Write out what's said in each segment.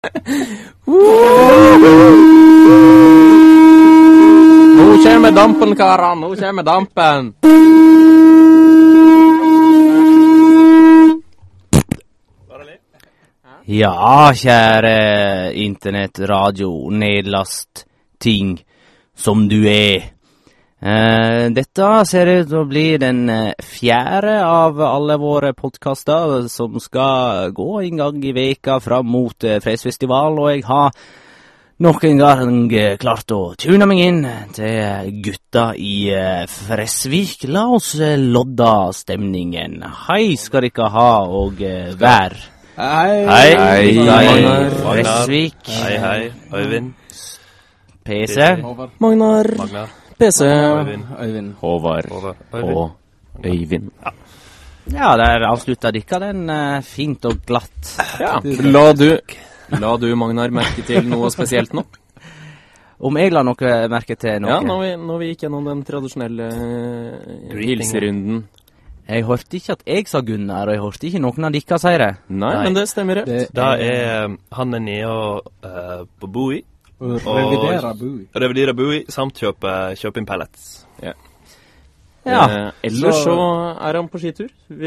Nå kommer dampen, karer. Nå kommer dampen. Ja, kjære internett, radio, nedlast, ting som du er. Dette ser ut til å bli den fjerde av alle våre podcaster som skal gå en gang i veka fram mot Fredsfestival, og jeg har nok en gang klart å tune meg inn til gutta i Fresvik. La oss lodda stemningen. Hei skal dere ha, og vær. Hei. Magnar. Fresvik. Hei. Øyvind. PC. Magnar. PC. Øyvind. Håvard. Og Øyvind. Ja, der avslutta dere den fint og glatt. Ja. La du, Magnar, merke til noe spesielt nå? Om jeg la noe merke til noe? Ja, når vi gikk gjennom den tradisjonelle hilserunden. Jeg hørte ikke at jeg sa Gunnar, og jeg hørte ikke noen av dere si det. Nei, men det stemmer rett. Han er nede på Bui. Revidere Bui, samt kjøpe inn pellets. Ja. så Ellers så er han på skitur.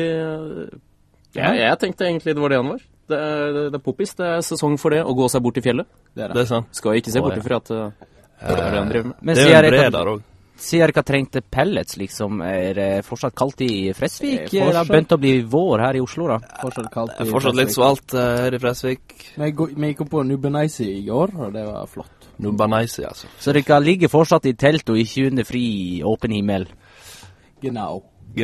Jeg tenkte egentlig det var det han var. Det er poppis, det er sesong for det, å gå seg bort i fjellet. Det er sant. Skal ikke se bort ifra at det er det han driver med. Men Det er en bred der også. sier dere trengte pellets, liksom? Er det fortsatt kaldt i Fresvik? Det har begynt å bli vår her i Oslo, da. Det er fortsatt litt svalt her i Fresvik. Vi gikk opp på Nubeneisi i går, og det var flott. Nubeneisi, altså. Så dere ligger fortsatt i telt og ikke under fri, åpen himmel? Genau.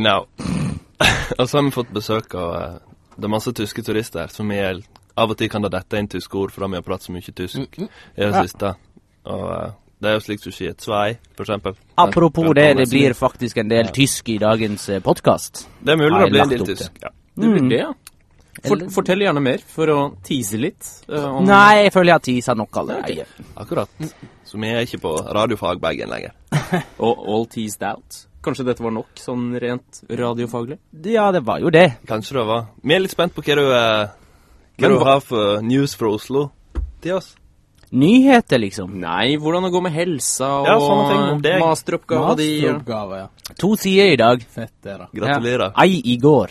Og så har vi fått besøk av det er masse tyske turister som av og til kan det dette inn tyske ord, for de har pratet så mye tysk i det siste. Og det er jo slik som sier Zwei, for eksempel. Apropos det blir faktisk en del tysk i dagens podcast. Det er mulig det blir en del tysk, ja. Det blir det, ja. Fortell gjerne mer, for å tease litt. Nei, jeg føler jeg har teaset nok allerede. Akkurat. Så vi er ikke på radiofag begge lenger. Og all teased out. Kanskje dette var nok, sånn rent radiofaglig? Ja, det var jo det. Kanskje det var. Vi er litt spent på hva du har for news fra Oslo til oss. Nyheter, liksom. Nei, hvordan det går med helsa og sånne ting om deg. masteroppgave. Masteroppgave, ja. 2 sider i dag. Fett det da. Gratulerer. Ja. Ei i går.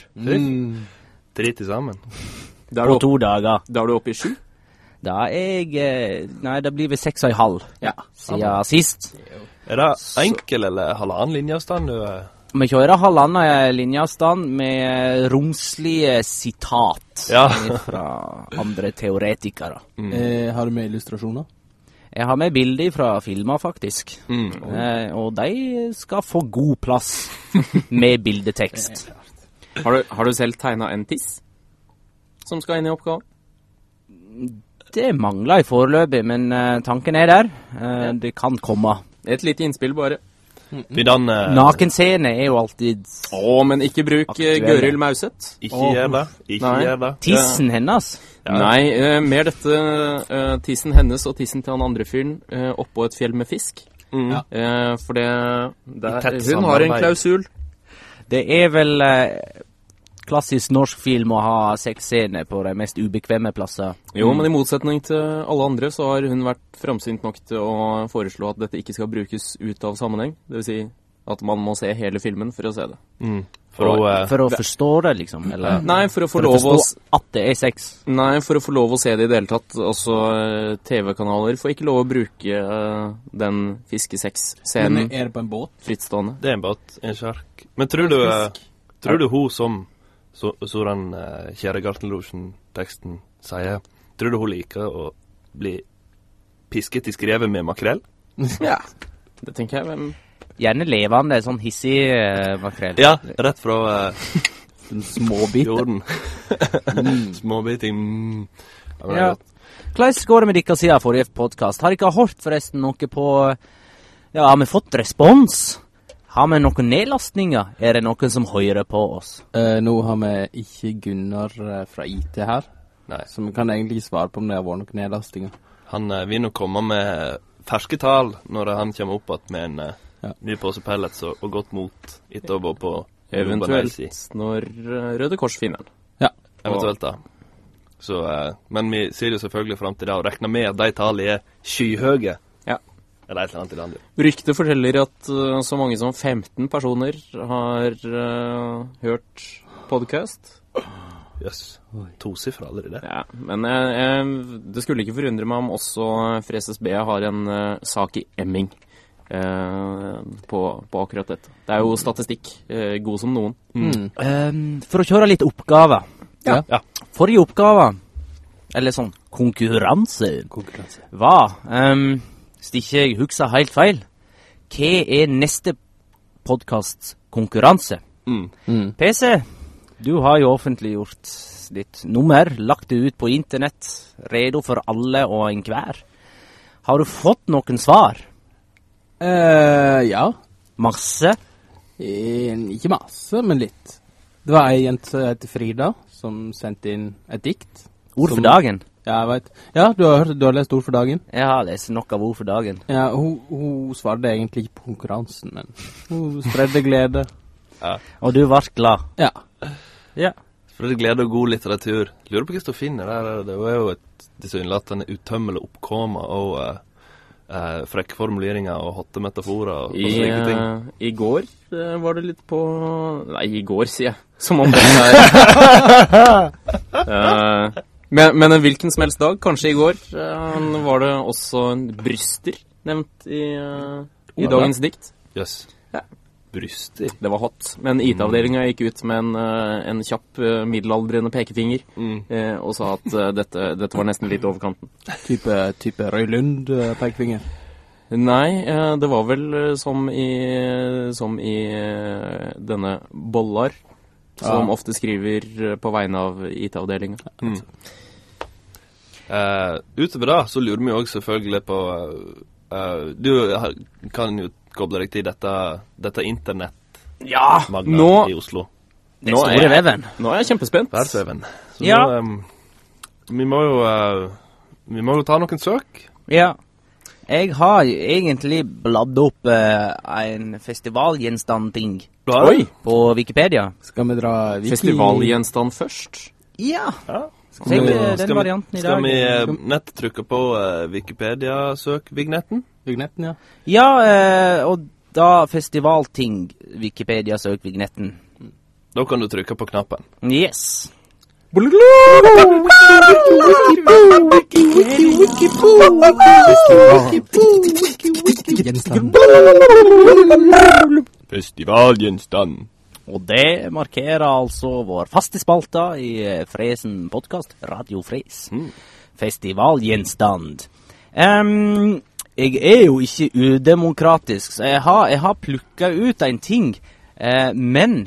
3 til sammen. På 2 dager. Da er du oppe i 7? Da er jeg... Nei, det blir vel 6,5. Ja. Siden sist. Er det enkel eller halvannen linjeavstand du Vi kjører halvannen linjeavstand med romslige sitat fra andre teoretikere. Har du med illustrasjoner? Jeg har med bilder fra filmer, faktisk. Og de skal få god plass med bildetekst. Har du selv tegnet en tiss som skal inn i oppgaven? Det mangler i foreløpig, men tanken er der. Det kan komme. Et lite innspill bare. Nakenscene er jo alltid... men ikke bruk Gøril Mauset. Ikke gjør det. Tissen hennes? Ja. Nei, mer dette tissen hennes og tissen til han andre fyren oppå et fjell med fisk. For hun har en klausul. Det er vel klassisk norsk film å ha sexscener på de mest ubekvemme plasser. Jo, men i motsetning til alle andre så har hun vært fremsynt nok til å foreslå at dette ikke skal brukes ut av sammenheng. Det vil si at man må se hele filmen for å se det. For å forstå det, liksom? Eller? Nei, for å forstå at det er sex? Nei, for å få lov å se det i det hele tatt. Altså, TV-kanaler får ikke lov å bruke den fiskesex-scenen. Men er det på en båt? Frittstående. Det er en båt, en sjark. Men tror du hun som så den kjære Gartnerlosjen-teksten sier, tror du hun liker å bli pisket i skrevet med makrell? Ja, det tenker jeg. Gjerne levende, sånn hissig makrell. Ja, rett fra småbit. Jorden. Småbiting. Ja. Hvordan går det med dere siden forrige podcast? Har dere hørt forresten noe på... Ja, har vi fått respons? Har vi noen nedlastninger? Er det noen som hører på oss? Nå har vi ikke Gunnar fra IT her. Nei. Så vi kan egentlig ikke svare på om det har vært noen nedlastinger. Han vil nok komme med ferske tall når han kommer opp med en ny pose pellets og godt mot etter å gå på eventuelt når Røde Kors finner den. Ja. Eventuelt da. Så, men vi ser jo selvfølgelig frem til det, og regner med at de tallene er skyhøye. Ja. Eller et eller annet i landet. Ryktet forteller at så mange som 15 personer har hørt podcast. Jøss, tosiffer allerede. Ja, men det skulle ikke forundre meg om også Freses B har en sak i Emming på akkurat dette. Det er jo statistikk, god som noen. For å kjøre litt oppgaver. Ja. Forrige oppgave, eller sånn konkurranse. Hva? Hvis ikke jeg husker helt feil, hva er neste podcast konkurranse? PC, du har jo offentliggjort ditt nummer, lagt det ut på internett, redo for alle og enhver. Har du fått noen svar? Ja. Masse? Ikke masse, men litt. Det var en jente som heter Frida, som sendte inn et dikt. Ord for dagen? Ja, jeg vet. Ja, du har lest Ord for dagen? Jeg har lest nok av Ord for dagen. Ja, hun svarte egentlig ikke på konkurransen, men hun spredde glede. Ja. Og du var glad? Ja. Ja. For det gleder og god litteratur. Lurer på hva du finner der. Det er jo et tilsynelatende utømmelig oppkomme og frekke formuleringer og hotte metaforer og slike ting. I går var det litt på... Nei, i går sier jeg. Som om det er... men hvilken som helst dag, kanskje i går, var det også bryster nevnt i dagens dikt. Jøss. Ja. Bryster. Det var hot, men IT-avdelingen gikk ut med en kjapp middelaldrende pekefinger og sa at dette var nesten litt overkanten. Type Røylund pekefinger? Nei, det var vel som i denne Bollar, som ofte skriver på vegne av IT-avdelingen. Utover da, så lurer vi også selvfølgelig på du kan jo koble deg til dette internett-magnet i Oslo. Den store veven. Nå er jeg kjempespent. Verdensveven. Så ja. Vi må jo ta noen søk. Ja. Jeg har egentlig bladd opp en festivalgjenstand-ting. Oi! På Wikipedia. Skal vi dra festivalgjenstand først? Ja. Skal vi nettrykke på Wikipedia-søk-vignetten? Vignetten, ja. Ja, og da festivalting Wikipedia-søk-vignetten. Da kan du trykke på knappen. Yes. Festivalgjenstand. Og det markerer altså vår faste spalta i Fresen podcast, Radio Fres. Festivalgjenstand. Jeg er jo ikke udemokratisk, så jeg har plukket ut en ting. Men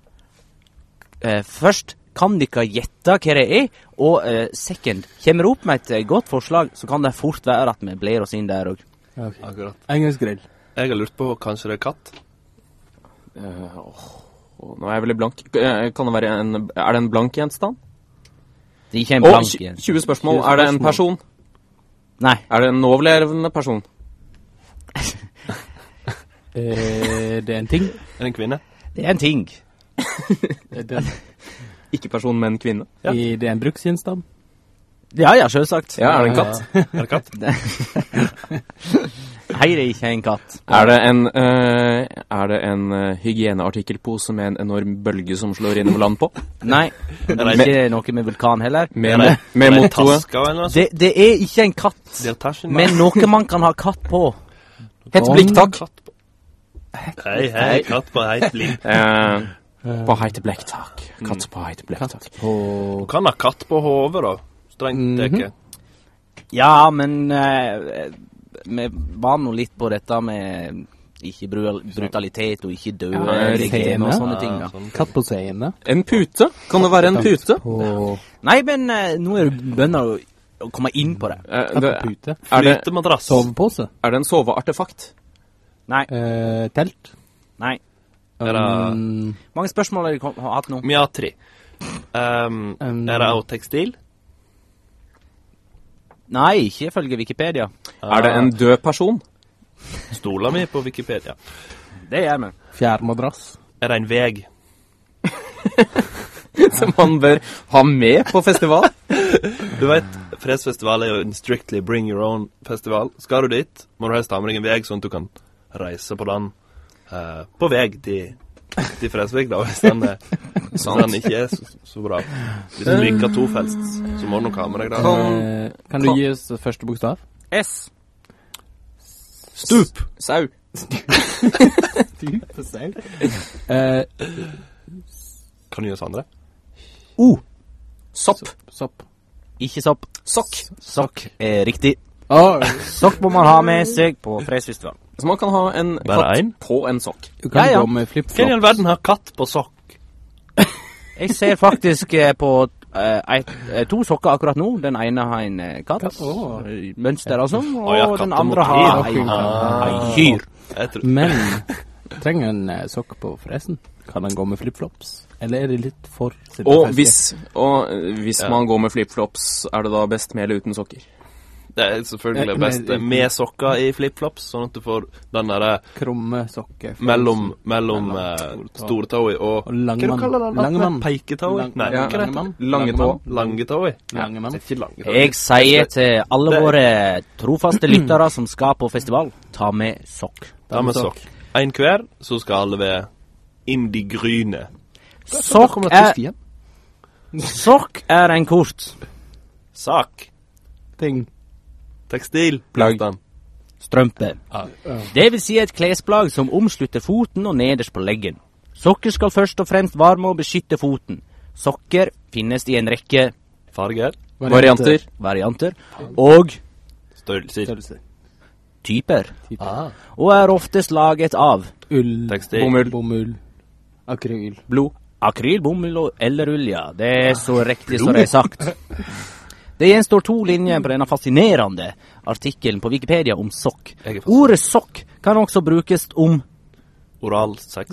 først kan dere gjette hva det er, og second, kommer det opp med et godt forslag, så kan det fort være at vi blir oss inn der også. Okay. Akkurat. Engelsk grill. Jeg har lurt på, kanskje det er katt? Nå er jeg veldig blank. Kan det være er det en blank gjenstand? Det er ikke en blank gjenstand. 20 spørsmål. Er det en person? Nei. Er det en nålevende person? Det er en ting. Er det en kvinne? Det er en ting. Ikke person, men kvinne. Ja. Det er en bruksgjenstand. Ja, selvsagt. Ja, er det en katt? Er det katt? Nei, det er ikke en katt. Er det en hygieneartikkelpose med en enorm bølge som slår inn over land på? Nei, det er ikke noe med vulkan heller. Med motoret? Det er ikke en katt, men noe man kan ha katt på. Hett blikktak. Hei, katt på heit blikk. På heit blikktak. Katt på heit blikktak. Du kan ha katt på hodet da, strengt ikke. Ja, men vi var nå litt på dette med ikke brutalitet og ikke døde og sånne ting. Da. Katt på scene. En pute? Kan det være en pute? Nei, men nå er det bønner å komme inn på det. Katt på pute. Flytemadrass. Sovepose. Er det en soveartefakt? Nei. Telt. Nei. Mange spørsmål har dere hatt nå? Vi har 3. Er det også tekstil? Nei, ikke ifølge Wikipedia. Er det en død person? Stoler vi på Wikipedia? Det gjør vi. Fjærmadrass. Er det en veg? Som man bør ha med på festival? Du vet, Fredsfestival er jo en strictly bring your own festival. Skal du dit, må du helst ha med deg en vei, sånn at du kan reise på den på vei til Fredsvik, da, hvis den ikke er så bra. Hvis du liker tofelts, så må du nok ha med deg da. Kan du gi oss første bokstav? S. Stup! Sau. Stup og sau. Kan du gi oss andre? O. Sopp. Sopp. Ikke sopp. Sokk. Sokk er riktig. Åh, Sokk må man ha med seg på Fredsfestival. Så man kan ha en Bare katt en? på en sokk. du kan Ja. gå med Hvem i flip-flop. all verden har katt på sokk? Jeg ser faktisk på to sokker akkurat nå. Den ene har en katt. Åh. Mønster, altså. Og ja, den katt andre og har motiv. en kyr. Jeg tror... Men trenger en sokk på forresten? Kan den gå med flip-flops? Eller er det litt for Og hvis man går med flip-flops, er det da best med eller uten sokker? Det er selvfølgelig best med sokker i flip-flops, sånn at du får den der krumme sokker mellom stortåi og... og lange Hva mann. du kaller den? Lange mann. Peiketåi? Nei, Ja. hva er det? mann. Lange tå. Langetåi? Lange mann. Det er ikke langetåi. Jeg sier til alle våre trofaste lyttere som skal på festival, ta med sokk. Ta med sokk. En hver, så skal alle være inn de gryne. Sokk er en kort Sak. Ting. Tekstil. Plagg. strømpe. Det vil si et klesplagg som omslutter foten og nederst på leggen. Sokker skal først og fremst varme og beskytte foten. Sokker finnes i en rekke Farger. varianter og Størrelser. typer, Ah. og er oftest laget av Ull. Tekstil. Bomull. Akryl. Blod. akryl, bomull eller ull, ja. Det er så riktig som det er sagt. Det gjenstår 2 linjer på denne fascinerende artikkelen på Wikipedia om sokk. Jeg er Ordet sokk kan også brukes om Oral sex.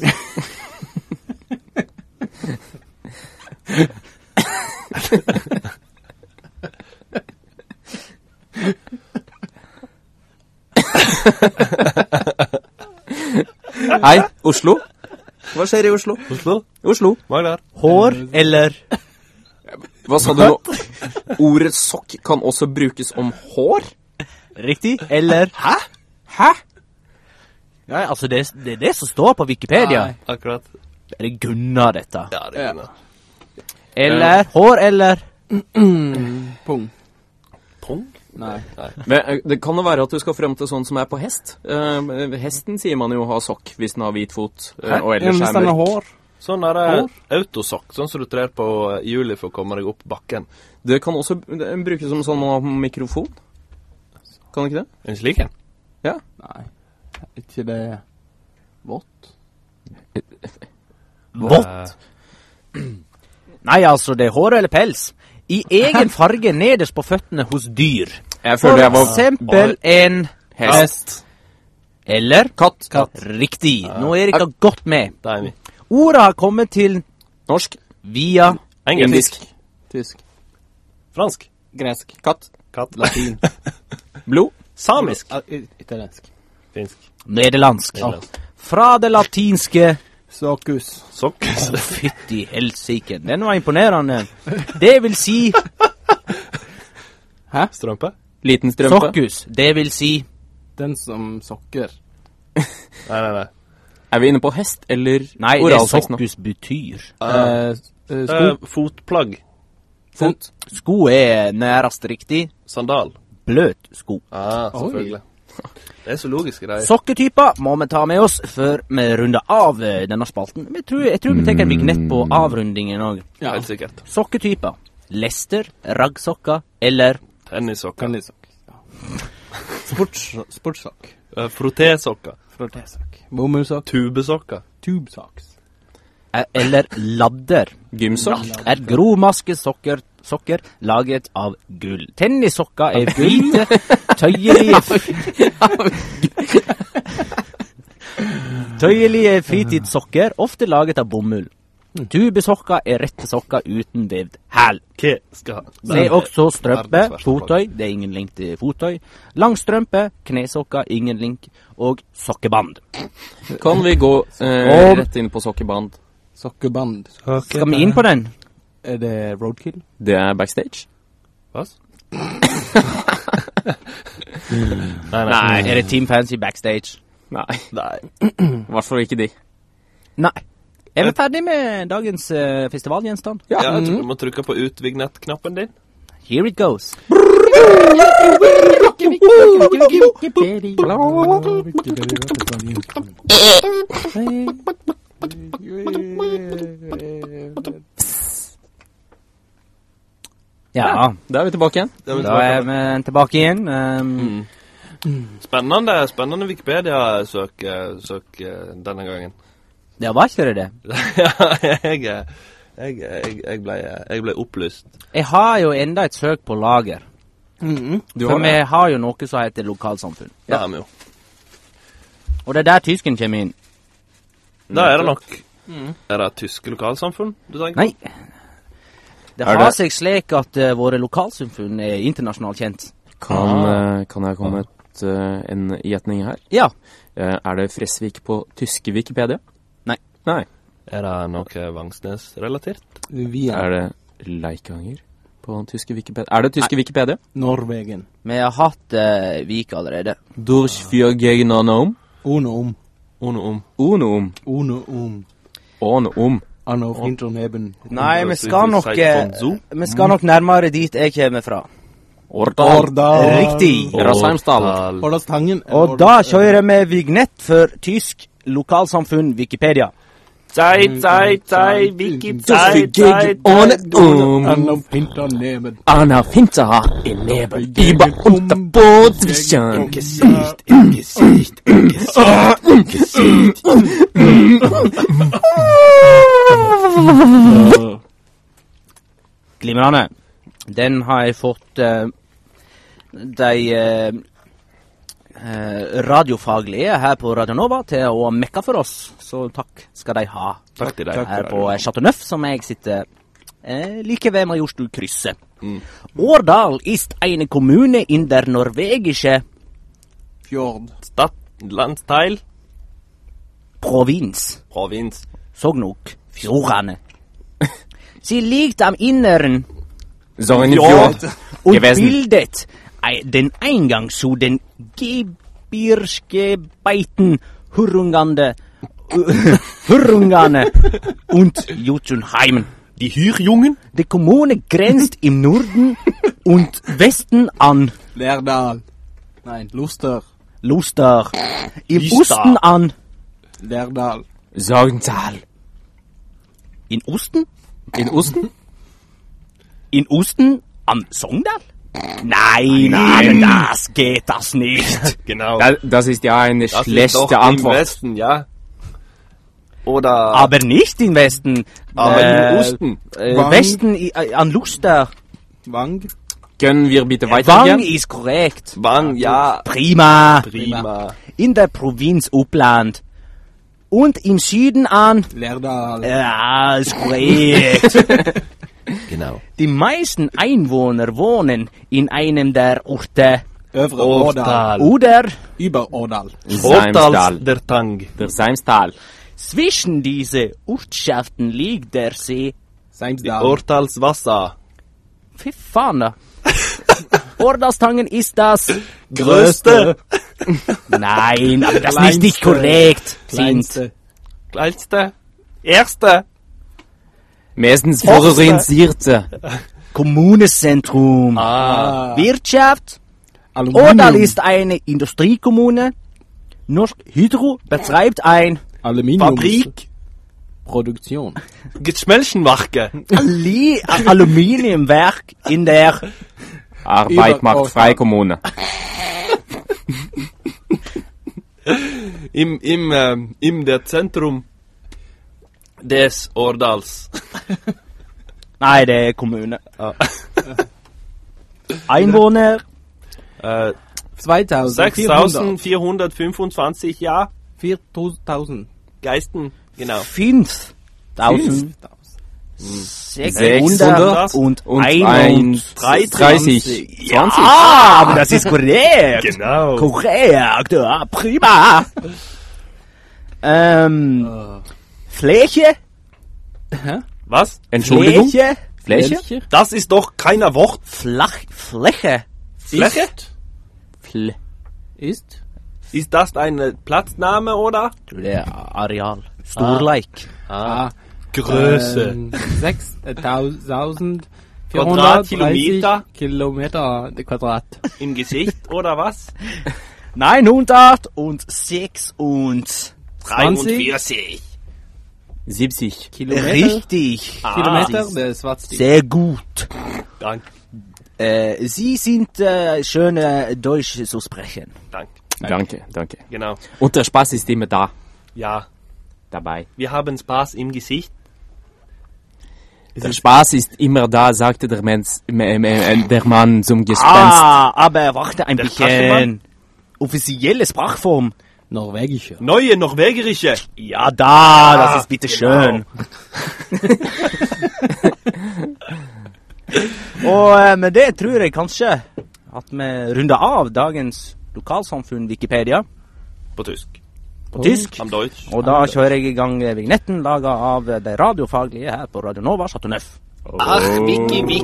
Hei, Oslo. Hva skjer i Oslo? Oslo. Magnar. hår eller Hva sa du nå? Ordet sokk kan også brukes om hår? riktig, eller Hæ? Ja, altså, det er det som står på Wikipedia. Nei. Akkurat. Er det Gunnar, dette? Ja, det er det. Eller hår eller Pung. Pung? Nei. Men det kan jo være at du skal frem til sånn som er på hest. Hesten sier man jo har sokk hvis den har hvit fot, og ellers Hvis er den har mørk. hår. Sånn er det autosokk, sånn som du trer på hjulet for å komme deg opp bakken. Det kan også brukes som sånn man har på mikrofon. Kan det ikke det? En slik en? Ja. Nei. Er ikke det vått? vått? Nei, altså, det er hår eller pels. I egen farge nederst på føttene hos dyr. Jeg For føler jeg var eksempel en hest. eller Katt. Riktig. Nå er Erika godt med. Det er vi. Ordet har kommet til Norsk. via Engelsk. Tysk. Fransk. Gresk. Katt. Katt. Latin. Blod. Samisk. Italiensk. Finsk. nederlandsk. Nederlandsk. Fra det latinske Sokus. Sokk. Fytti helsiken. Den var imponerende. Det vil si Strømpe. Liten strømpe. sokkus. Det vil si Den som sokker. Nei. Er vi inne på hest eller Nei, det oralsex nå? sokkus betyr. Sko. Fotplagg. Fot. Sko er nærest riktig. Sandal. Bløt sko. Selvfølgelig. Det er så logiske greier. Sokketyper må vi ta med oss før vi runder av denne spalten. Men jeg tror vi tar en vignett på avrundingen òg. Ja. Helt sikkert. Sokketyper. Lester, raggsokker eller Tennissokker. Tennisokk. Ja. Sportssokk. Frottésokker. Frotésokk. Bomullsokk. Tubesokker. Tubesocks. eller ladder. Gymsokk. Er gromaske sokker laget av gull. Tennissokker er hvite, tøyelige fritidssokker, ofte laget av bomull. Tubesokker er rette sokker uten vevd hæl. Hva skal ha? Se også strømpe, Verdens verste fottøy, det er ingen link til fottøy. Langstrømpe, knesokker, ingen link, og sokkeband. Kan vi gå Og- rett inn på sokkeband? Sokkeband. Skal vi inn på den? Er det roadkill? Det er backstage. Was? Nei. Er det Team Fancy backstage? Nei. Nei. I hvert fall ikke de. Nei. Er vi ferdig med dagens festivalgjenstand? Ja, jeg tror du må trykke på utvignett-knappen din. Here it goes. Ja, Da er vi tilbake igjen. Det er vi da tilbake er med. vi tilbake igjen. Spennende Wikipedia-søk denne gangen. Det var ikke det. Ja, jeg ble opplyst. Jeg har jo enda et søk på lager. For vi har jo noe som heter lokalsamfunn. Det har vi jo. Og det er der tysken kommer inn. Da er det nok. Er det tyske lokalsamfunn du tenker på? Nei. Det har seg slik at våre lokalsamfunn er internasjonalt kjent. Kan jeg komme med en gjetning her? Ja. Er det Fresvik på tyske Wikipedia? Nei. Nei. Er det noe Vangsnes-relatert? Er det Leikanger på tyske Wikipedia? Er det tyske Wikipedia? Norwegen. Vi har hatt Vik allerede. Durchführgegenom. Uno om. Anno Finterneben. Nei, vi skal nok nærmere dit jeg kommer fra. Årdal. Riktig. Rasheimsdal. Årdalstangen. Og da kjører vi vignett for tysk lokalsamfunn Wikipedia. Anno Finterneben. Anna Finter in Nebel. Über unter Bootswischen. Glimrende. Den har jeg fått de radiofaglige her på Radio Nova til å mekke for oss. Så takk skal de ha. Takk til deg. Her på Chateauneuf, som jeg sitter like ved Majorstukrysset. Årdal ist eine Kommune in der norwegische Fjord. Landsteil? Provins. Sognok. Fjordane. Sie liegt am Inneren Sognefjord. und Gewesen. bildet den Eingang zu den Gebirgsgebieten Hurungane und Jotunheimen. Die Hyrjungen? Die Kommune grenzt im Norden und Westen an Lærdal. Nein, Luster. Luster, im Lister. Osten an Lærdal. Sorgental. in Osten? In Osten? In Osten am Sogndal? Nein, aber das geht das nicht. Genau. Das ist ja eine Das ist doch schlechte im Antwort. Westen, ja. Oder... Aber nicht im Westen. Aber im Osten. Westen an Luster. Wang. Können wir bitte Wang weitergehen? ist korrekt. Wang, ja. Prima. Prima. In der Provinz Uppland. Und im Süden an... Lærdal. Ja, ist korrekt. Genau. Die meisten Einwohner wohnen in einem der Orte Øvre Årdal. oder Über Årdal. Seimstal. der Tang. Der Seimstal. zwischen diese Ortschaften liegt der See. Seimsdal. Ortalswasser. Fy faen da. Årdalstangen ist das Größte. Nein, aber das ist Kleinste. nicht korrekt. Fint. Kleinste. Kleinste. Erste. Meistens favorisierte. Kommunenzentrum. Wirtschaft. Aluminium. Årdal ist eine Industriekommune. Norsk Hydro betreibt ein Fabrik. Produktion. Geschmelzenwerke. Aluminiumwerk in der Arbeit macht frei Kommune. Im der Zentrum des Årdals. Nei, det er kommune. Einwohner 2400. 6425, ja. 4000. Geisten, genau. 5000. 600 und und 31. 30. Ja, aber das ist korrekt. Genau. Korrekt, ja, prima. Fläche, Was? Entschuldigung? Fläche, Fläche? Das ist doch kein Wort. Fläche. Fläche? Ist? Ist das ein Platzname, oder? Det er areal. Storleik. Größe. 6.430 Quadratkilometer? Kilometer Quadrat. Im Gesicht, oder was? 906 und 43. 70. Kilometer? richtig. Kilometer, det er svart stil. Sehr gut. Danke, Sie sind schön Deutsch zu sprechen. danke. Danke. Genau. Und der Spaß ist immer da, Ja, dabei. wir haben Spaß im Gesicht. Der Spaß ist immer da, sagte der Mann zum Gespenst. Aber warte ein Der bisschen. Kassemann? Offizielle Sprachform. Norwegischer. Neue norwegische. Ja, das ist bitte schön. Og med det tror jeg kanskje at vi runder av dagens lokalsamfunn Wikipedia På tysk. på tysk. Am Deutsch. Og da kjører jeg i gang vignetten laga av de radiofaglige her på Radio Nova Chateau Neuf. Ach, Wiki, ach,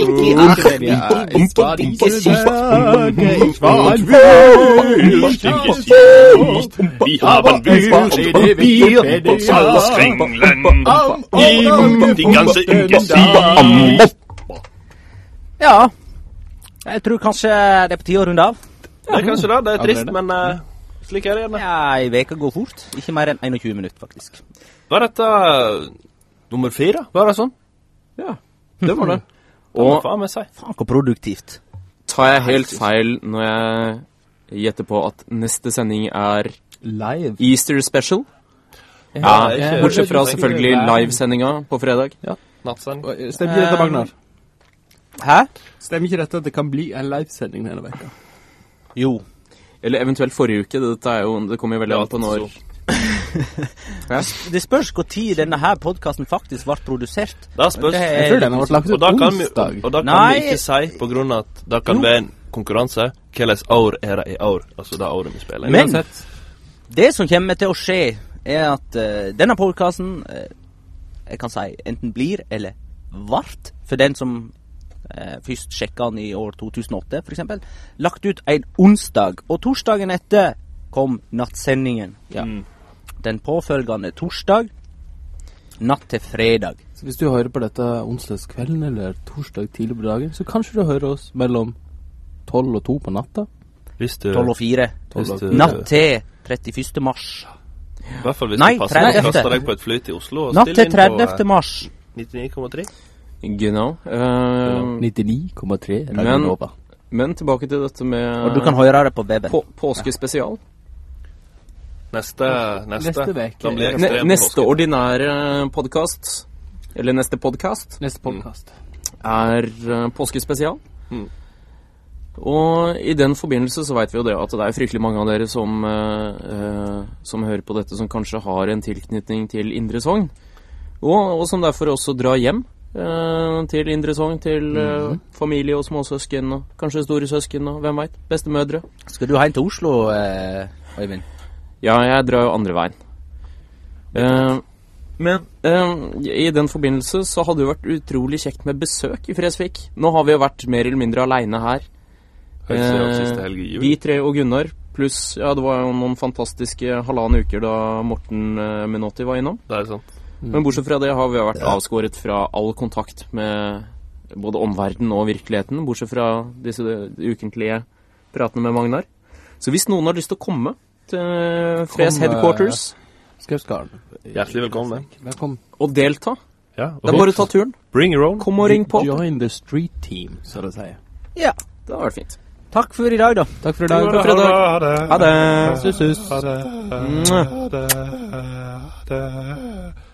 Es war die Ich war ein Wild im Gesicht. Wir haben Wild und Bier und Salzkringeln. Ihm die ganze im Gesicht. Ja, jeg tror kanskje det er på tide å runde av. Det er kanskje det er trist, men slik er det gjerne. Ja, ei veke går fort. Ikke mer enn 21 minutter, faktisk. Var dette nummer 4? Var det sånn? Ja, det var det. Og Og faen meg si. Faen, hvor produktivt. tar jeg helt feil når jeg gjetter på at neste sending er live. Easter special? Ja, Ja, bortsett fra selvfølgelig livesendinga på fredag. Nattsend. Stemmer ikke dette, Magnar? Hæ? Stemmer ikke dette at det kan bli en livesending denne veka? Jo. Eller eventuelt forrige uke. Det kommer jo veldig an på når. Det spørs hvor tid denne her podcasten faktisk ble produsert. Da spørs Jeg tror den har vært lagt ut Og da kan vi, onsdag. og da kan Nei. vi ikke si, på grunn av at da kan være en konkurranse, hvilket år er det i år, altså det året vi spiller. Men Uansett. det som kommer til å skje, er at denne podcasten, jeg kan si, enten blir eller vart, for den som først sjekket den i år 2008, for eksempel, lagt ut en onsdag, og torsdagen etter kom nattsendingen. Ja. Den påfølgende torsdag, natt til fredag. Så hvis du hører på dette onsdagskvelden eller torsdag tidlig på dagen, så kanskje du hører oss mellom 12 og 2 på natta. Hvis du, 12 og 4. hvis du, Natt til 31. mars. I hvert fall hvis Nei, du passer på å 30. kaste deg på et fly til Oslo og Natt stille til inn på 30. mars. 99,3. Genau. 99,3 Men- Radionova. Men tilbake til dette med Og du kan høre det på weben. påskespesial. Neste veke. Da blir det Ne ekstremt neste påske. ordinære podkast, eller neste podkast, Neste podcast. er påskespesial. Mm. Og i den forbindelse så vet vi jo det at det er fryktelig mange av dere som hører på dette, som kanskje har en tilknytning til Indre Sogn, og som derfor også drar hjem til Indre Sogn, til familie og småsøsken, og kanskje store søsken, og hvem vet, bestemødre. Skal du hjem til Oslo, Øyvind? Ja, jeg drar jo andre veien. Men i den forbindelse så hadde det jo vært utrolig kjekt med besøk i Fresvik. Nå har vi jo vært mer eller mindre alene her. Helt siden siste helg i jul. Vi tre og Gunnar, pluss, ja, det var jo noen fantastiske halvannen uker da Morten Menotti var innom. Det er sant. Men bortsett fra det har vi vært avskåret fra all kontakt med både omverdenen og virkeligheten, bortsett fra disse ukentlige pratene med Magnar. Så hvis noen har lyst til å komme til Fres Headquarters Skausgarden. Hjertelig velkommen. Velkommen. og delta, Ja, det er bare å ta turen. Bring your own. Kom og ring på. Join the street team, så det sier. Ja. Det har vært fint. Takk for i dag, da. Takk for i dag. Takk for i dag. Ha det. Sus, sus. Mwah. Ha det.